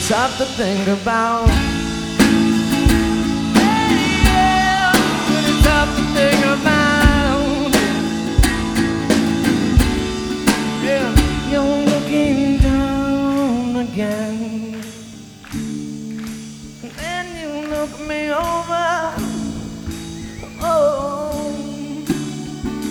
tough to think about. Yeah, pretty tough to think about. Yeah, you're looking down again, and then you look me over.